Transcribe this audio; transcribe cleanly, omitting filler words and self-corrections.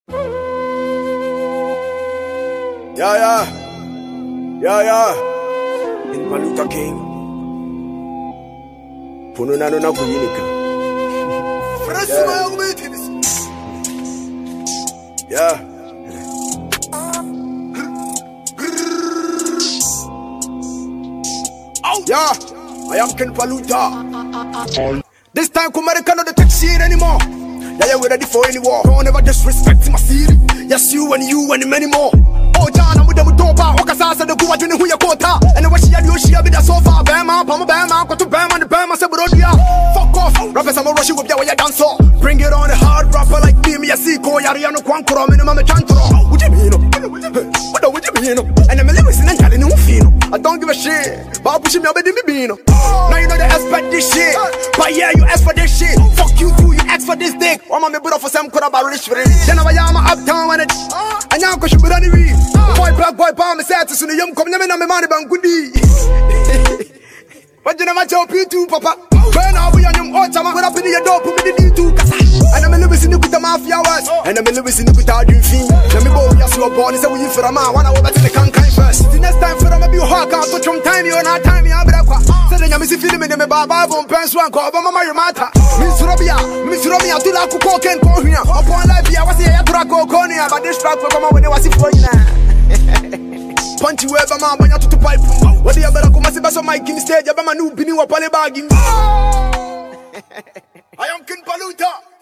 Yeah. In Paluta King. Pununano na kuyinika. Yeah. Yeah, I am Ken Paluta. This time, Kumarika no take shit anymore. Yeah, we're ready for any war. Don't ever disrespect my city. Yes, you and many more. Oh, John, I'm with them with Dopa. Okasasa, the Gua, who you quota. And what she had, she had been so far. Bama, Pama, go to Bama, and the Bama, Sabrodia. Fuck off. Rappers, I'm a rushing with your dance. Bring it on a hard rapper like me, I see Ko Yariano Quancro, minimum chantro. What do you mean? What do you mean? And I'm listening and telling you, Fino. I don't give a shit. But pushing me up in the Bino. Now you know they expect this shit. But yeah, you ask for this shit. Fuck you too, you ask for this dick. Or my brother for some crap about rich for it. Then I am uptown when it. And now I should be running me. Boy, black boy, palm, set to the young come in on my money, bang goodie. But you never tell P2, Papa. When I'll be on your autumn, I'm up in your door, put me the D2. And I'm a little bit with the mafia was. And I'm a little bit with our dream thing. Let me go, yes, you are born. It's a win for a man. 1 hour better than can't first. The next time for them, I'll be hawk out. Touch from time, you're not time, you're better. Said I'm missing feeling in the Baba, Pants one, call Mama Mata. Miss Robia, to la cook and call here. Upon life, I was here to Rako Konya, but this track will come out when I was for you now. Punch you ever, man, when you're to pipe. What do you better come and see my king stage? I'm a new pinning up on the bagging. I am Ken Paluta.